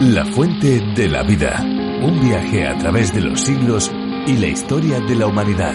La fuente de la vida. Un viaje a través de los siglos y la historia de la humanidad.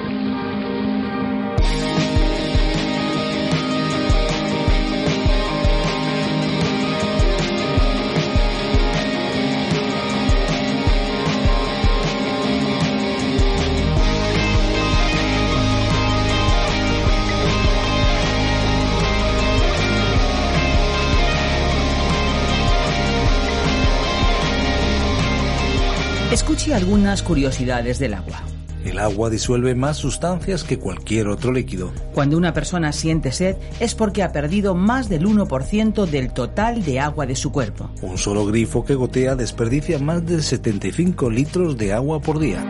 Escuche algunas curiosidades del agua. El agua disuelve más sustancias que cualquier otro líquido. Cuando una persona siente sed es porque ha perdido más del 1% del total de agua de su cuerpo. Un solo grifo que gotea desperdicia más de 75 litros de agua por día.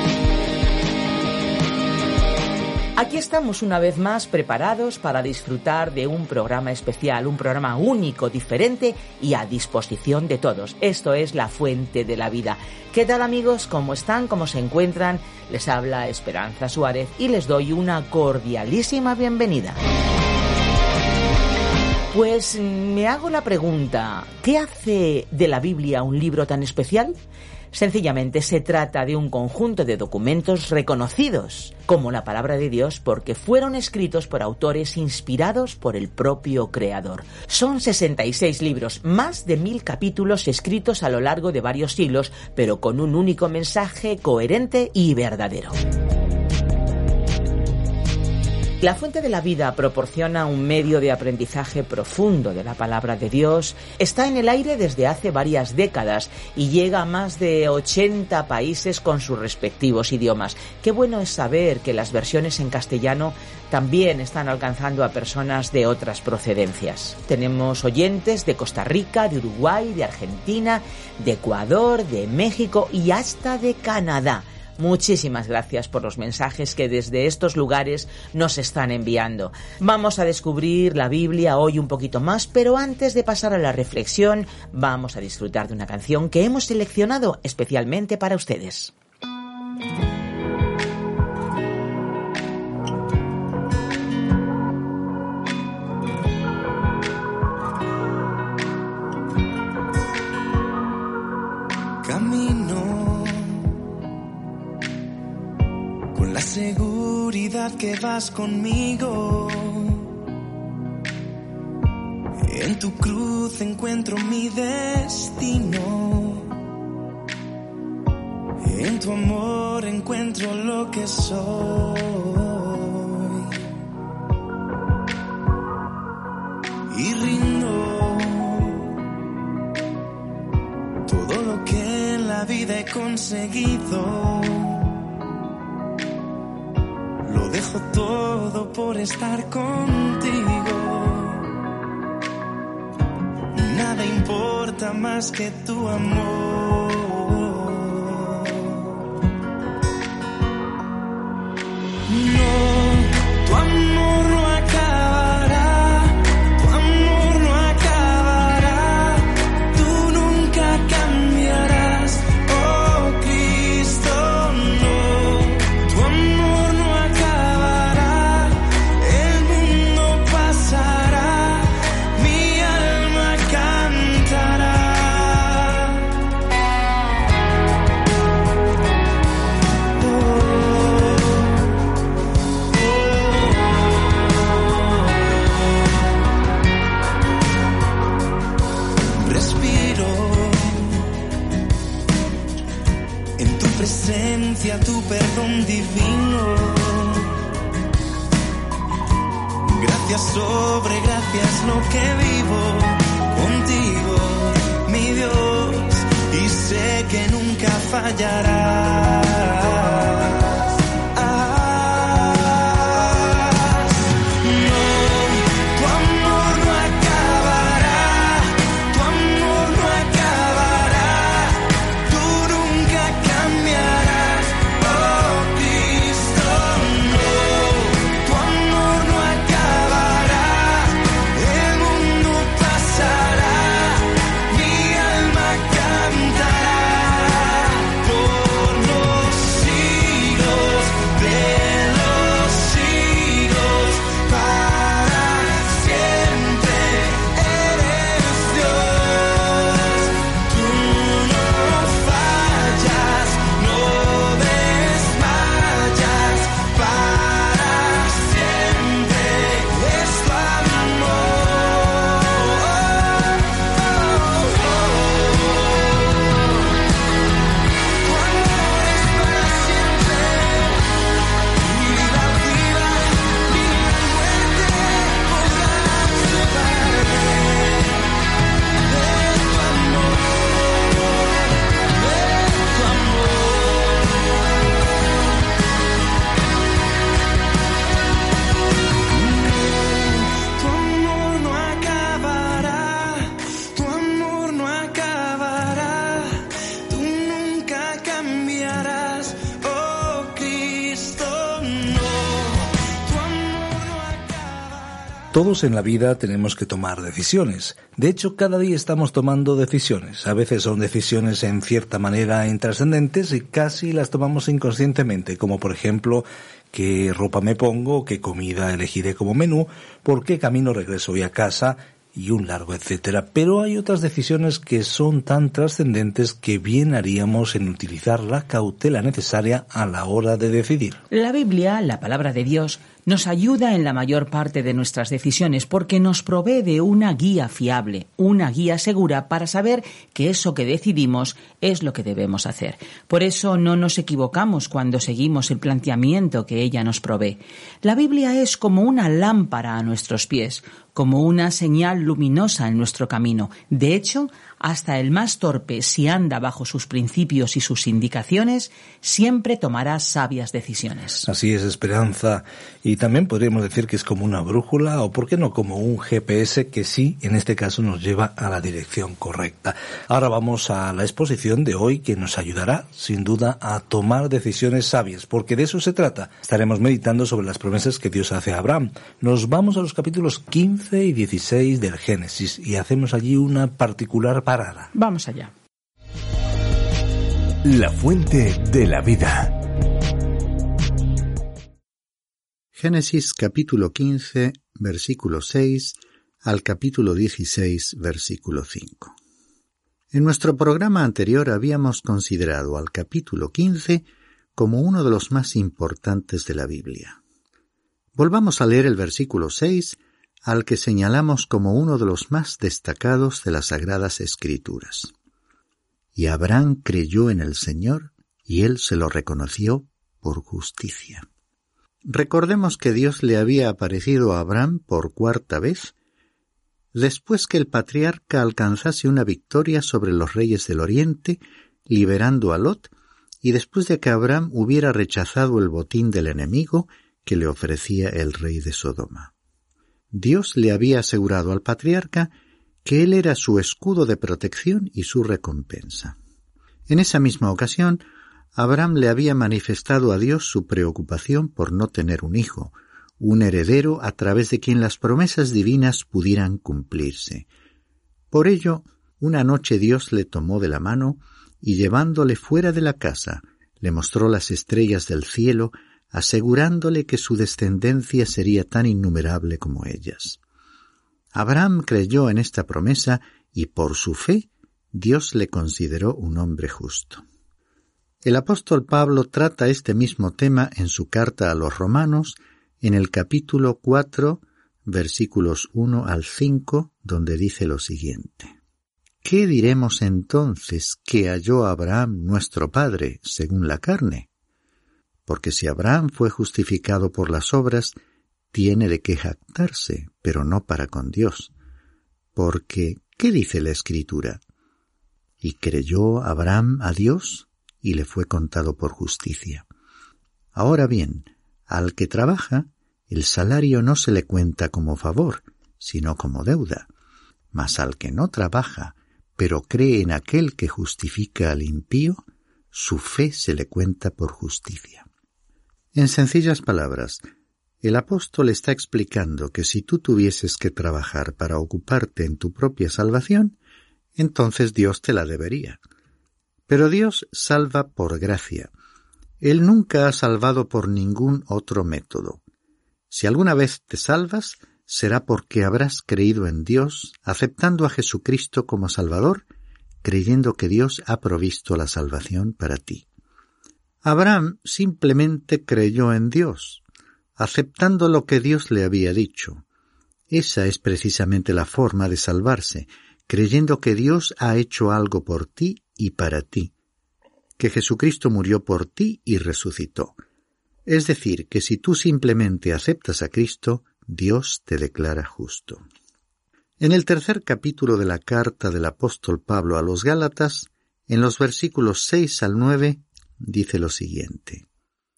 Aquí estamos una vez más preparados para disfrutar de un programa especial, un programa único, diferente y a disposición de todos. Esto es La Fuente de la Vida. ¿Qué tal, amigos? ¿Cómo están? ¿Cómo se encuentran? Les habla Esperanza Suárez y les doy una cordialísima bienvenida. Pues me hago la pregunta, ¿qué hace de la Biblia un libro tan especial? Sencillamente se trata de un conjunto de documentos reconocidos como la palabra de Dios porque fueron escritos por autores inspirados por el propio Creador. Son 66 libros, más de 1000 capítulos escritos a lo largo de varios siglos, pero con un único mensaje coherente y verdadero. La Fuente de la Vida proporciona un medio de aprendizaje profundo de la palabra de Dios. Está en el aire desde hace varias décadas y llega a más de 80 países con sus respectivos idiomas. Qué bueno es saber que las versiones en castellano también están alcanzando a personas de otras procedencias. Tenemos oyentes de Costa Rica, de Uruguay, de Argentina, de Ecuador, de México y hasta de Canadá. Muchísimas gracias por los mensajes que desde estos lugares nos están enviando. Vamos a descubrir la Biblia hoy un poquito más, pero antes de pasar a la reflexión, vamos a disfrutar de una canción que hemos seleccionado especialmente para ustedes. Seguridad que vas conmigo. En tu cruz encuentro mi destino. En tu amor encuentro lo que soy. Y rindo todo lo que en la vida he conseguido. Lo dejo todo por estar contigo. Nada importa más que tu amor. No, tu amor no acabará. Tu amor no acabará. Tú nunca cambiarás. Oh, Cristo, no. Tu amor no acabará. El mundo pasará. Mi alma cantará. Respiro en tu presencia, tu perdón divino. Gracias sobre gracias lo que vivo contigo, mi Dios, y sé que nunca fallarás. No. Todos en la vida tenemos que tomar decisiones. De hecho, cada día estamos tomando decisiones. A veces son decisiones en cierta manera intrascendentes y casi las tomamos inconscientemente, como por ejemplo, qué ropa me pongo, qué comida elegiré como menú, por qué camino regreso hoy a casa, y un largo etcétera. Pero hay otras decisiones que son tan trascendentes que bien haríamos en utilizar la cautela necesaria a la hora de decidir. La Biblia, la palabra de Dios, nos ayuda en la mayor parte de nuestras decisiones porque nos provee de una guía fiable, una guía segura para saber que eso que decidimos es lo que debemos hacer. Por eso no nos equivocamos cuando seguimos el planteamiento que ella nos provee. La Biblia es como una lámpara a nuestros pies, como una señal luminosa en nuestro camino. De hecho, hasta el más torpe, si anda bajo sus principios y sus indicaciones, siempre tomará sabias decisiones. Así es, Esperanza. Y también podríamos decir que es como una brújula o, ¿por qué no?, como un GPS que sí, en este caso, nos lleva a la dirección correcta. Ahora vamos a la exposición de hoy que nos ayudará, sin duda, a tomar decisiones sabias, porque de eso se trata. Estaremos meditando sobre las promesas que Dios hace a Abraham. Nos vamos a los capítulos 15 y 16 del Génesis y hacemos allí una particular parada. Vamos allá. La fuente de la vida. Génesis capítulo 15, versículo 6 al capítulo 16, versículo 5. En nuestro programa anterior habíamos considerado al capítulo 15 como uno de los más importantes de la Biblia. Volvamos a leer el versículo 6, al que señalamos como uno de los más destacados de las Sagradas Escrituras. Y Abraham creyó en el Señor, y él se lo reconoció por justicia. Recordemos que Dios le había aparecido a Abraham por cuarta vez, después que el patriarca alcanzase una victoria sobre los reyes del Oriente, liberando a Lot, y después de que Abraham hubiera rechazado el botín del enemigo que le ofrecía el rey de Sodoma. Dios le había asegurado al patriarca que él era su escudo de protección y su recompensa. En esa misma ocasión, Abraham le había manifestado a Dios su preocupación por no tener un hijo, un heredero a través de quien las promesas divinas pudieran cumplirse. Por ello, una noche Dios le tomó de la mano y llevándole fuera de la casa, le mostró las estrellas del cielo, asegurándole que su descendencia sería tan innumerable como ellas. Abraham creyó en esta promesa y por su fe Dios le consideró un hombre justo. El apóstol Pablo trata este mismo tema en su carta a los Romanos, en el capítulo 4, versículos 1 al 5, donde dice lo siguiente. ¿Qué diremos entonces que halló Abraham nuestro padre según la carne? Porque si Abraham fue justificado por las obras, tiene de qué jactarse, pero no para con Dios. Porque, ¿qué dice la Escritura? Y creyó Abraham a Dios, y le fue contado por justicia. Ahora bien, al que trabaja, el salario no se le cuenta como favor, sino como deuda. Mas al que no trabaja, pero cree en aquel que justifica al impío, su fe se le cuenta por justicia. En sencillas palabras, el apóstol está explicando que si tú tuvieses que trabajar para ocuparte en tu propia salvación, entonces Dios te la debería. Pero Dios salva por gracia. Él nunca ha salvado por ningún otro método. Si alguna vez te salvas, será porque habrás creído en Dios, aceptando a Jesucristo como Salvador, creyendo que Dios ha provisto la salvación para ti. Abraham simplemente creyó en Dios, aceptando lo que Dios le había dicho. Esa es precisamente la forma de salvarse, creyendo que Dios ha hecho algo por ti y para ti, que Jesucristo murió por ti y resucitó. Es decir, que si tú simplemente aceptas a Cristo, Dios te declara justo. En el tercer capítulo de la carta del apóstol Pablo a los Gálatas, en los versículos 6 al 9, dice lo siguiente.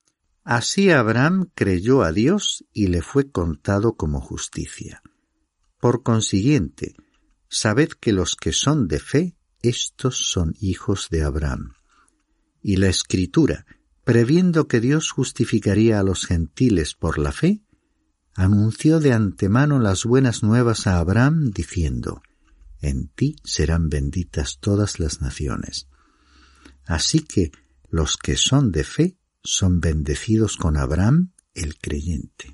Así Abraham creyó a Dios y le fue contado como justicia. Por consiguiente, sabed que los que son de fe, estos son hijos de Abraham. Y la Escritura, previendo que Dios justificaría a los gentiles por la fe, anunció de antemano las buenas nuevas a Abraham, diciendo: en ti serán benditas todas las naciones. Así que los que son de fe son bendecidos con Abraham, el creyente.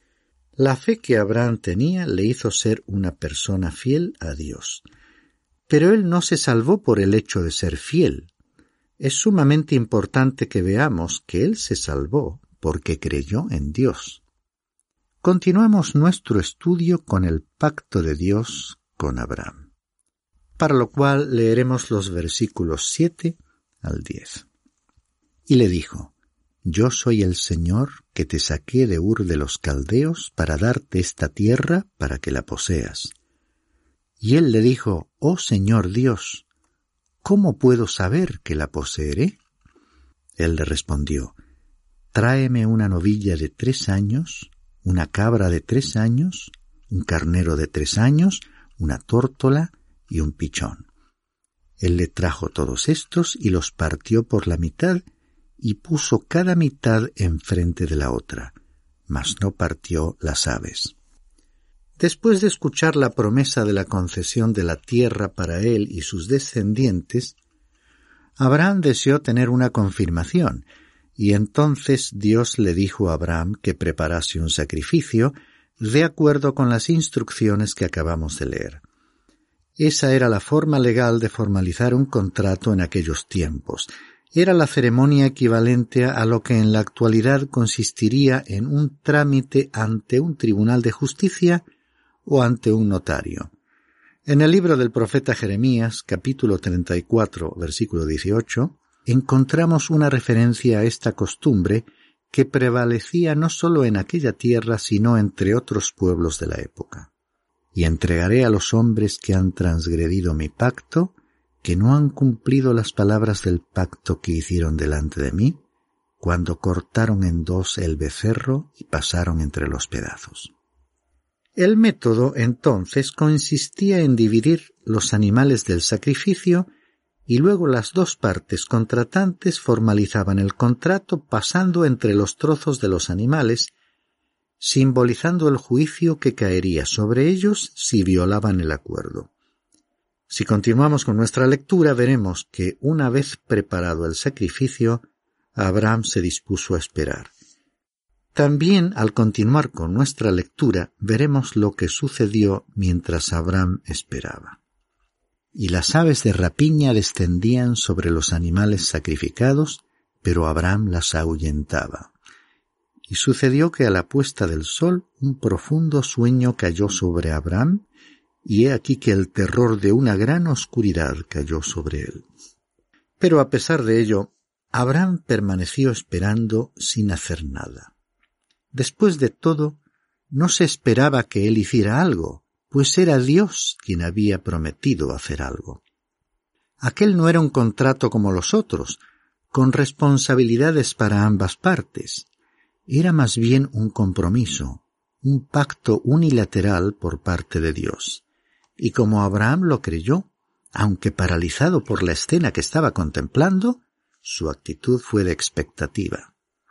La fe que Abraham tenía le hizo ser una persona fiel a Dios. Pero él no se salvó por el hecho de ser fiel. Es sumamente importante que veamos que él se salvó porque creyó en Dios. Continuamos nuestro estudio con el pacto de Dios con Abraham, para lo cual leeremos los versículos 7 al 10. Y le dijo: yo soy el Señor que te saqué de Ur de los Caldeos para darte esta tierra para que la poseas. Y él le dijo: oh Señor Dios, ¿cómo puedo saber que la poseeré? Él le respondió: tráeme una novilla de 3 años, una cabra de 3 años, un carnero de 3 años, una tórtola y un pichón. Él le trajo todos estos y los partió por la mitad y puso cada mitad enfrente de la otra, mas no partió las aves. Después de escuchar la promesa de la concesión de la tierra para él y sus descendientes, Abraham deseó tener una confirmación, y entonces Dios le dijo a Abraham que preparase un sacrificio de acuerdo con las instrucciones que acabamos de leer. Esa era la forma legal de formalizar un contrato en aquellos tiempos. Era la ceremonia equivalente a lo que en la actualidad consistiría en un trámite ante un tribunal de justicia o ante un notario. En el libro del profeta Jeremías, capítulo 34, versículo 18, encontramos una referencia a esta costumbre que prevalecía no solo en aquella tierra, sino entre otros pueblos de la época. Y entregaré a los hombres que han transgredido mi pacto, que no han cumplido las palabras del pacto que hicieron delante de mí, cuando cortaron en 2 el becerro y pasaron entre los pedazos. El método, entonces, consistía en dividir los animales del sacrificio y luego las 2 partes contratantes formalizaban el contrato pasando entre los trozos de los animales, simbolizando el juicio que caería sobre ellos si violaban el acuerdo. Si continuamos con nuestra lectura, veremos que una vez preparado el sacrificio, Abraham se dispuso a esperar. También, al continuar con nuestra lectura, veremos lo que sucedió mientras Abraham esperaba. Y las aves de rapiña descendían sobre los animales sacrificados, pero Abraham las ahuyentaba. Y sucedió que a la puesta del sol un profundo sueño cayó sobre Abraham, y he aquí que el terror de una gran oscuridad cayó sobre él. Pero a pesar de ello, Abraham permaneció esperando sin hacer nada. Después de todo, no se esperaba que él hiciera algo, pues era Dios quien había prometido hacer algo. Aquel no era un contrato como los otros, con responsabilidades para ambas partes. Era más bien un compromiso, un pacto unilateral por parte de Dios. Y como Abraham lo creyó, aunque paralizado por la escena que estaba contemplando, su actitud fue de expectativa.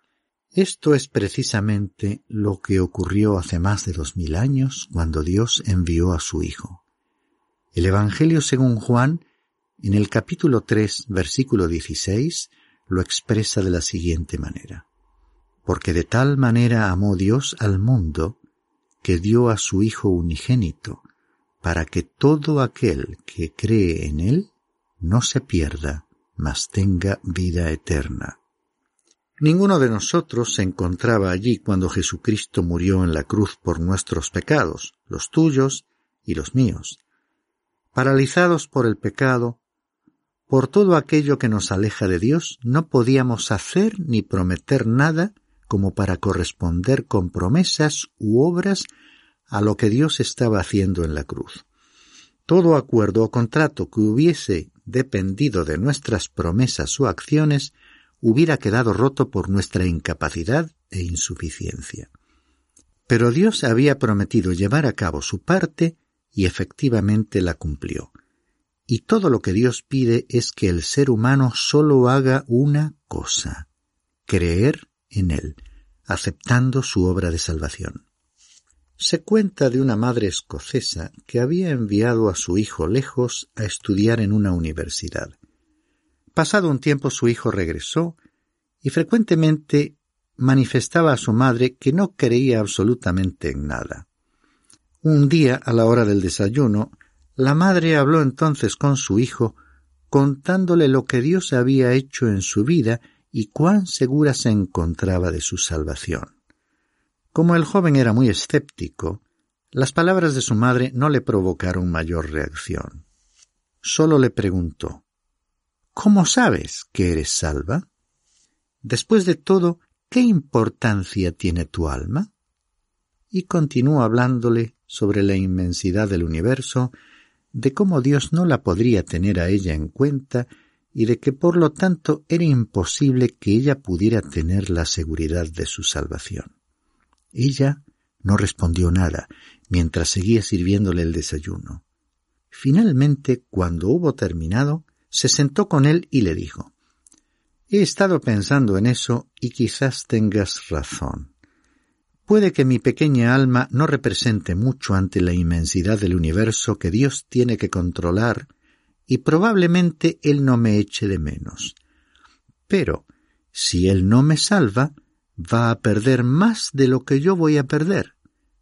Esto es precisamente lo que ocurrió hace más de 2000 años cuando Dios envió a su Hijo. El Evangelio según Juan, en el capítulo 3, versículo 16, lo expresa de la siguiente manera: porque de tal manera amó Dios al mundo, que dio a su Hijo unigénito, para que todo aquel que cree en Él no se pierda, mas tenga vida eterna. Ninguno de nosotros se encontraba allí cuando Jesucristo murió en la cruz por nuestros pecados, los tuyos y los míos. Paralizados por el pecado, por todo aquello que nos aleja de Dios, no podíamos hacer ni prometer nada como para corresponder con promesas u obras a lo que Dios estaba haciendo en la cruz. Todo acuerdo o contrato que hubiese dependido de nuestras promesas o acciones hubiera quedado roto por nuestra incapacidad e insuficiencia. Pero Dios había prometido llevar a cabo su parte y efectivamente la cumplió. Y todo lo que Dios pide es que el ser humano solo haga una cosa: creer en Él, aceptando su obra de salvación. Se cuenta de una madre escocesa que había enviado a su hijo lejos a estudiar en una universidad. Pasado un tiempo su hijo regresó y frecuentemente manifestaba a su madre que no creía absolutamente en nada. Un día, a la hora del desayuno, la madre habló entonces con su hijo, contándole lo que Dios había hecho en su vida y cuán segura se encontraba de su salvación. Como el joven era muy escéptico, las palabras de su madre no le provocaron mayor reacción. Solo le preguntó: ¿Cómo sabes que eres salva? Después de todo, ¿qué importancia tiene tu alma? Y continuó hablándole sobre la inmensidad del universo, de cómo Dios no la podría tener a ella en cuenta y de que por lo tanto era imposible que ella pudiera tener la seguridad de su salvación. Ella no respondió nada mientras seguía sirviéndole el desayuno. Finalmente, cuando hubo terminado, se sentó con él y le dijo: «He estado pensando en eso y quizás tengas razón. Puede que mi pequeña alma no represente mucho ante la inmensidad del universo que Dios tiene que controlar y probablemente Él no me eche de menos. Pero si Él no me salva, va a perder más de lo que yo voy a perder.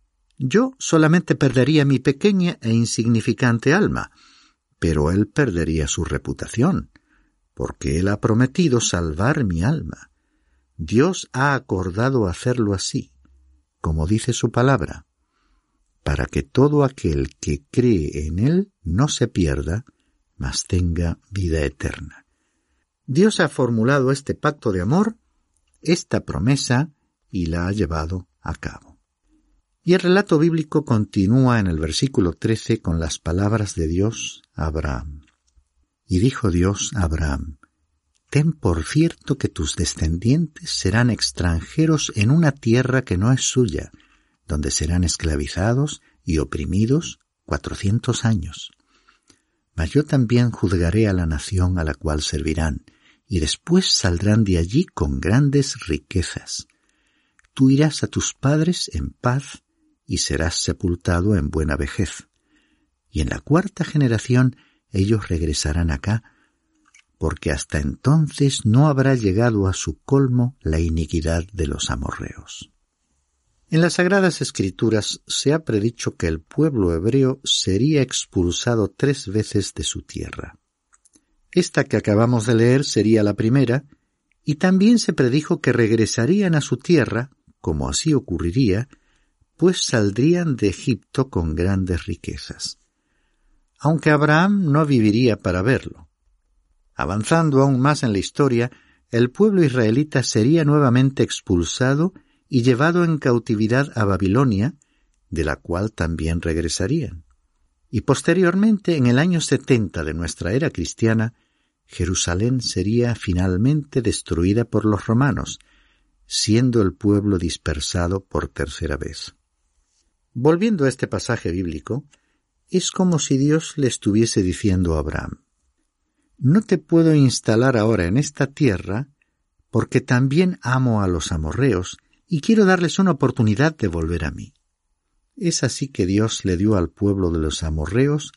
Yo solamente perdería mi pequeña e insignificante alma, pero Él perdería su reputación, porque Él ha prometido salvar mi alma. Dios ha acordado hacerlo así, como dice su palabra, para que todo aquel que cree en Él no se pierda, mas tenga vida eterna». Dios ha formulado este pacto de amor, esta promesa, y la ha llevado a cabo. Y el relato bíblico continúa en el versículo 13 con las palabras de Dios a Abraham. «Y dijo Dios a Abraham: Ten por cierto que tus descendientes serán extranjeros en una tierra que no es suya, donde serán esclavizados y oprimidos 400 años. Mas yo también juzgaré a la nación a la cual servirán, y después saldrán de allí con grandes riquezas. Tú irás a tus padres en paz y serás sepultado en buena vejez. Y en la 4ª generación ellos regresarán acá, porque hasta entonces no habrá llegado a su colmo la iniquidad de los amorreos». En las Sagradas Escrituras se ha predicho que el pueblo hebreo sería expulsado 3 veces de su tierra. Esta que acabamos de leer sería la primera, y también se predijo que regresarían a su tierra, como así ocurriría, pues saldrían de Egipto con grandes riquezas. Aunque Abraham no viviría para verlo. Avanzando aún más en la historia, el pueblo israelita sería nuevamente expulsado y llevado en cautividad a Babilonia, de la cual también regresarían. Y posteriormente, en el año 70 de nuestra era cristiana, Jerusalén sería finalmente destruida por los romanos, siendo el pueblo dispersado por 3ª vez. Volviendo a este pasaje bíblico, es como si Dios le estuviese diciendo a Abraham: «No te puedo instalar ahora en esta tierra porque también amo a los amorreos y quiero darles una oportunidad de volver a mí». Es así que Dios le dio al pueblo de los amorreos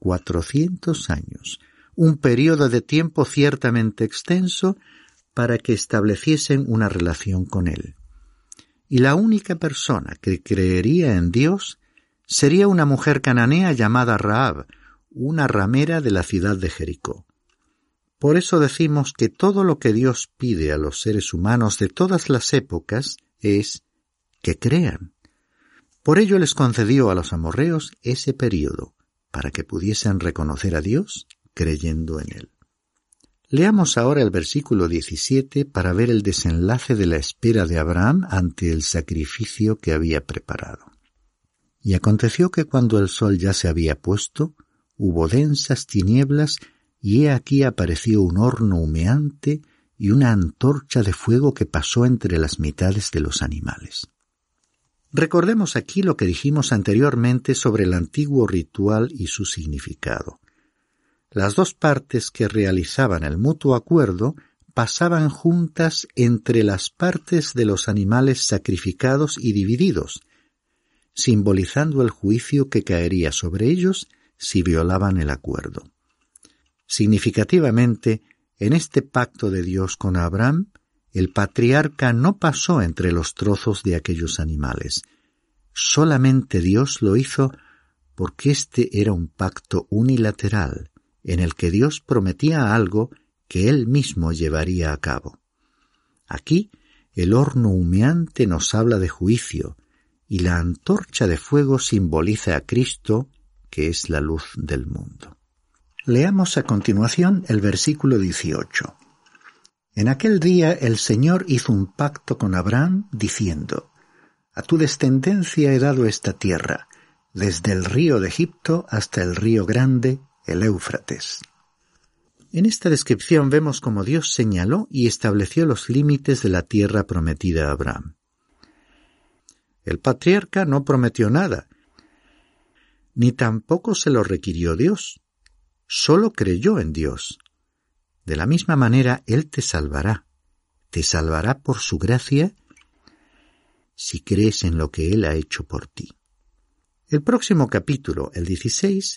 400 años, un período de tiempo ciertamente extenso para que estableciesen una relación con Él. Y la única persona que creería en Dios sería una mujer cananea llamada Rahab, una ramera de la ciudad de Jericó. Por eso decimos que todo lo que Dios pide a los seres humanos de todas las épocas es que crean. Por ello les concedió a los amorreos ese período, para que pudiesen reconocer a Dios creyendo en Él. Leamos ahora el versículo 17 para ver el desenlace de la espera de Abraham ante el sacrificio que había preparado. «Y aconteció que cuando el sol ya se había puesto, hubo densas tinieblas, y he aquí apareció un horno humeante y una antorcha de fuego que pasó entre las mitades de los animales». Recordemos aquí lo que dijimos anteriormente sobre el antiguo ritual y su significado. Las 2 partes que realizaban el mutuo acuerdo pasaban juntas entre las partes de los animales sacrificados y divididos, simbolizando el juicio que caería sobre ellos si violaban el acuerdo. Significativamente, en este pacto de Dios con Abraham, el patriarca no pasó entre los trozos de aquellos animales. Solamente Dios lo hizo porque este era un pacto unilateral, en el que Dios prometía algo que Él mismo llevaría a cabo. Aquí, el horno humeante nos habla de juicio, y la antorcha de fuego simboliza a Cristo, que es la luz del mundo. Leamos a continuación el versículo 18. En aquel día el Señor hizo un pacto con Abraham, diciendo: A tu descendencia he dado esta tierra, desde el río de Egipto hasta el río grande, el Éufrates. En esta descripción vemos cómo Dios señaló y estableció los límites de la tierra prometida a Abraham. El patriarca no prometió nada, ni tampoco se lo requirió Dios. Solo creyó en Dios. De la misma manera, Él te salvará por su gracia, si crees en lo que Él ha hecho por ti. El próximo capítulo, el 16,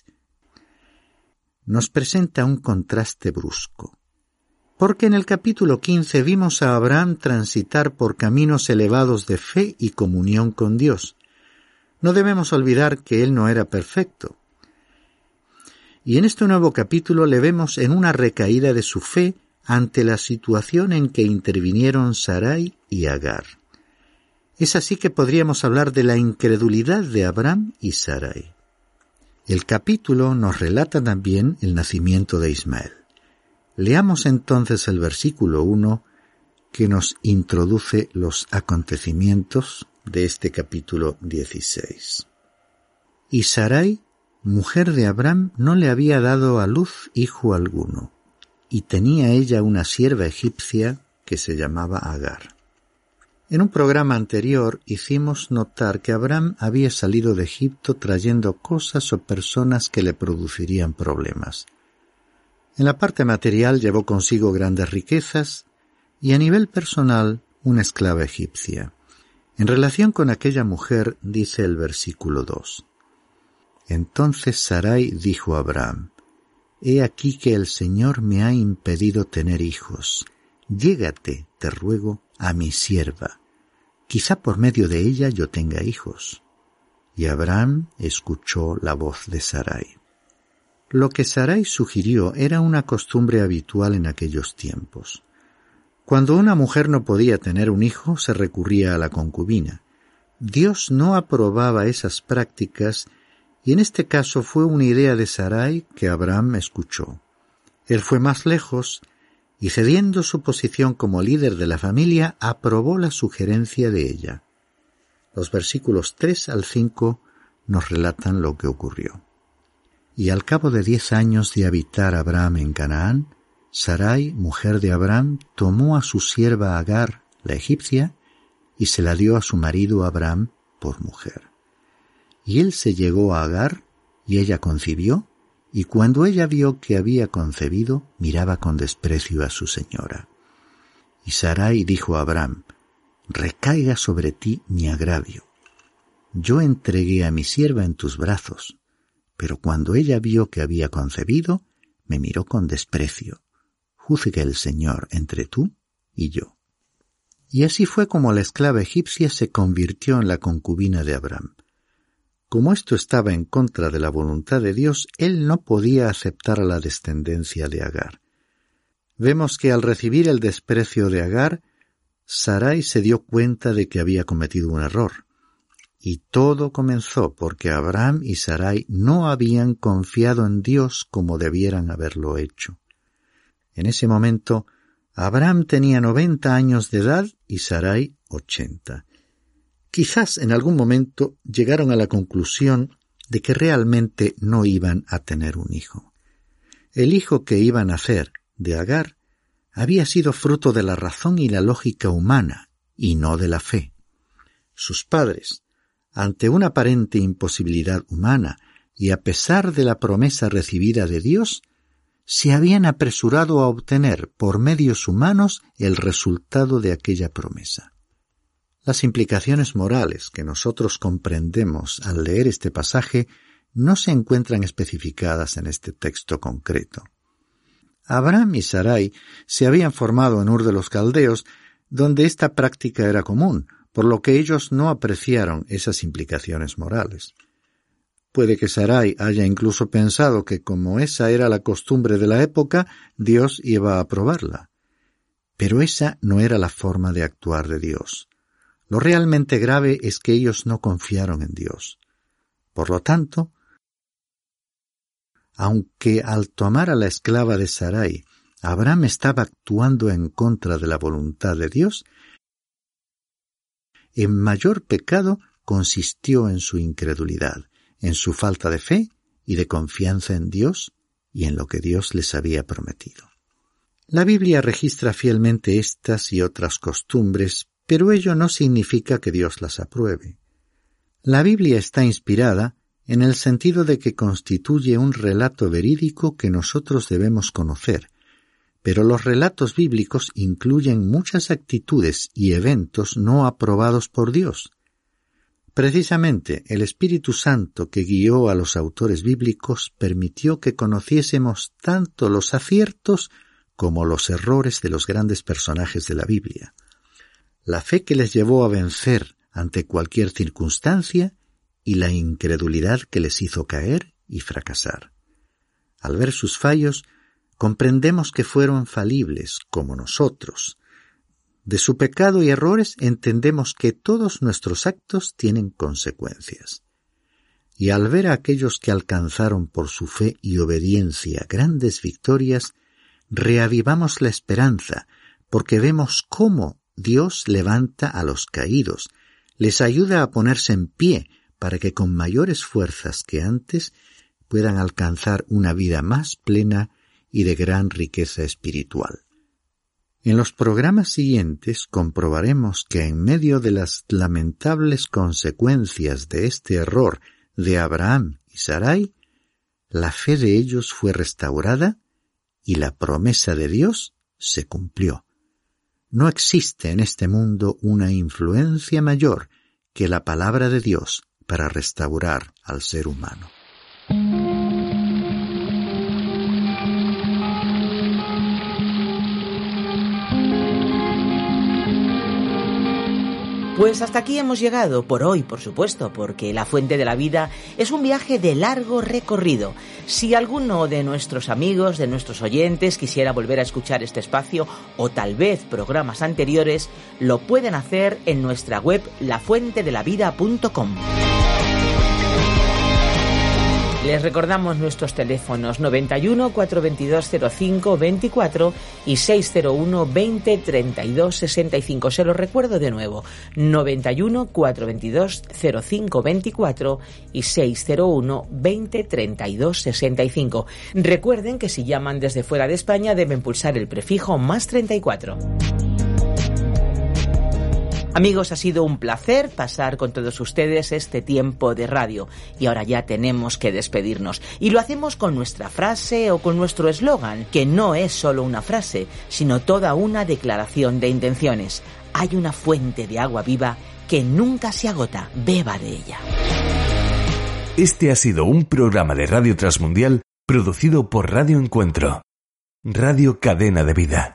nos presenta un contraste brusco, porque en el capítulo 15 vimos a Abraham transitar por caminos elevados de fe y comunión con Dios. No debemos olvidar que él no era perfecto. Y en este nuevo capítulo le vemos en una recaída de su fe ante la situación en que intervinieron Sarai y Agar. Es así que podríamos hablar de la incredulidad de Abraham y Sarai. El capítulo nos relata también el nacimiento de Ismael. Leamos entonces el versículo 1 que nos introduce los acontecimientos de este capítulo 16. Y Sarai, mujer de Abraham, no le había dado a luz hijo alguno, y tenía ella una sierva egipcia que se llamaba Agar. En un programa anterior hicimos notar que Abraham había salido de Egipto trayendo cosas o personas que le producirían problemas. En la parte material llevó consigo grandes riquezas y a nivel personal una esclava egipcia. En relación con aquella mujer dice el versículo 2. Entonces Sarai dijo a Abraham: He aquí que el Señor me ha impedido tener hijos. Llégate, te ruego, a mi sierva. Quizá por medio de ella yo tenga hijos. Y Abraham escuchó la voz de Sarai. Lo que Sarai sugirió era una costumbre habitual en aquellos tiempos. Cuando una mujer no podía tener un hijo, se recurría a la concubina. Dios no aprobaba esas prácticas y en este caso fue una idea de Sarai que Abraham escuchó. Él fue más lejos y, cediendo su posición como líder de la familia, aprobó la sugerencia de ella. Los versículos 3 al 5 nos relatan lo que ocurrió. Y al cabo de 10 años de habitar Abraham en Canaán, Sarai, mujer de Abraham, tomó a su sierva Agar, la egipcia, y se la dio a su marido Abraham por mujer. Y él se llegó a Agar, y ella concibió, y cuando ella vio que había concebido, miraba con desprecio a su señora. Y Sarai dijo a Abraham: Recaiga sobre ti mi agravio. Yo entregué a mi sierva en tus brazos, pero cuando ella vio que había concebido, me miró con desprecio. Juzgue el Señor entre tú y yo. Y así fue como la esclava egipcia se convirtió en la concubina de Abraham. Como esto estaba en contra de la voluntad de Dios, él no podía aceptar a la descendencia de Agar. Vemos que al recibir el desprecio de Agar, Sarai se dio cuenta de que había cometido un error. Y todo comenzó porque Abraham y Sarai no habían confiado en Dios como debieran haberlo hecho. En ese momento, Abraham tenía 90 años de edad y Sarai 80. Quizás en algún momento llegaron a la conclusión de que realmente no iban a tener un hijo. El hijo que iba a nacer de Agar había sido fruto de la razón y la lógica humana, y no de la fe. Sus padres, ante una aparente imposibilidad humana y a pesar de la promesa recibida de Dios, se habían apresurado a obtener por medios humanos el resultado de aquella promesa. Las implicaciones morales que nosotros comprendemos al leer este pasaje no se encuentran especificadas en este texto concreto. Abraham y Sarai se habían formado en Ur de los Caldeos, donde esta práctica era común, por lo que ellos no apreciaron esas implicaciones morales. Puede que Sarai haya incluso pensado que como esa era la costumbre de la época, Dios iba a aprobarla. Pero esa no era la forma de actuar de Dios. Lo realmente grave es que ellos no confiaron en Dios. Por lo tanto, aunque al tomar a la esclava de Sarai, Abraham estaba actuando en contra de la voluntad de Dios, el mayor pecado consistió en su incredulidad, en su falta de fe y de confianza en Dios y en lo que Dios les había prometido. La Biblia registra fielmente estas y otras costumbres, pero ello no significa que Dios las apruebe. La Biblia está inspirada en el sentido de que constituye un relato verídico que nosotros debemos conocer, pero los relatos bíblicos incluyen muchas actitudes y eventos no aprobados por Dios. Precisamente el Espíritu Santo que guió a los autores bíblicos permitió que conociésemos tanto los aciertos como los errores de los grandes personajes de la Biblia. La fe que les llevó a vencer ante cualquier circunstancia y la incredulidad que les hizo caer y fracasar. Al ver sus fallos, comprendemos que fueron falibles como nosotros. De su pecado y errores entendemos que todos nuestros actos tienen consecuencias. Y al ver a aquellos que alcanzaron por su fe y obediencia grandes victorias, reavivamos la esperanza, porque vemos cómo Dios levanta a los caídos, les ayuda a ponerse en pie para que con mayores fuerzas que antes puedan alcanzar una vida más plena y de gran riqueza espiritual. En los programas siguientes comprobaremos que en medio de las lamentables consecuencias de este error de Abraham y Sarai, la fe de ellos fue restaurada y la promesa de Dios se cumplió. No existe en este mundo una influencia mayor que la palabra de Dios para restaurar al ser humano. Pues hasta aquí hemos llegado, por hoy, por supuesto, porque La Fuente de la Vida es un viaje de largo recorrido. Si alguno de nuestros amigos, de nuestros oyentes, quisiera volver a escuchar este espacio o tal vez programas anteriores, lo pueden hacer en nuestra web lafuentedelavida.com. Les recordamos nuestros teléfonos 91 422 05 24 y 601 20 32 65. Se los recuerdo de nuevo, 91 422 05 24 y 601 20 32 65. Recuerden que si llaman desde fuera de España deben pulsar el prefijo más 34. Amigos, ha sido un placer pasar con todos ustedes este tiempo de radio y ahora ya tenemos que despedirnos. Y lo hacemos con nuestra frase o con nuestro eslogan, que no es solo una frase, sino toda una declaración de intenciones. Hay una fuente de agua viva que nunca se agota. Beba de ella. Este ha sido un programa de Radio Transmundial producido por Radio Encuentro, Radio Cadena de Vida.